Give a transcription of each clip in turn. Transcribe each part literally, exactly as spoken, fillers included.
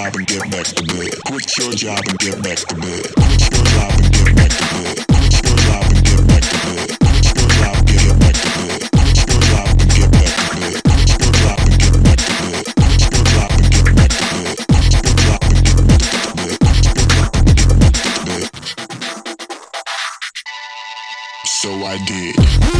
job and get back to bed. Quit your job and get back to bed. Quit your job and get back to bed. Quit your job and get back to bed. Quit your job and get back to bed. Quit your job and get back to bed. Quit your job and get back to bed. Quit your job and get back to bed. Quit your job and get back to bed. Quit your job and get back to bed. So I did.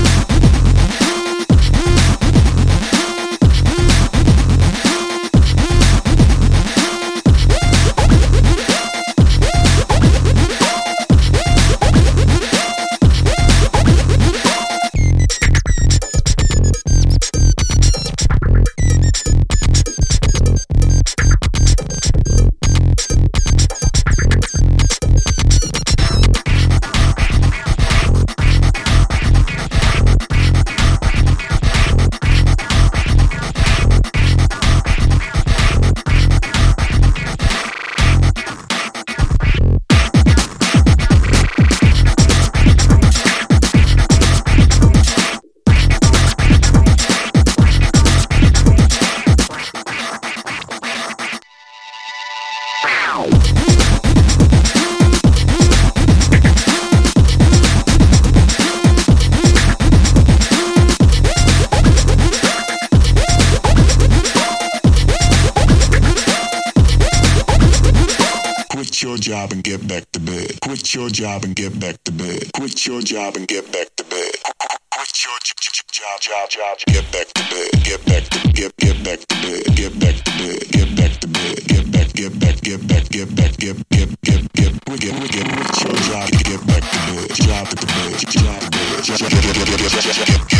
Quit your job and get back to bed. Quit your job and get back to bed. Quit your job and get back to bed. Quit your j- j- job, job, job. Get back to bed. Get back to get get back to bed. Get back to bed. Get back to bed. Get back. Get back. Get back. Get back. Get get get get. We get we get. Quit your job. Get back to bed. Job to bed. Job to bed. Get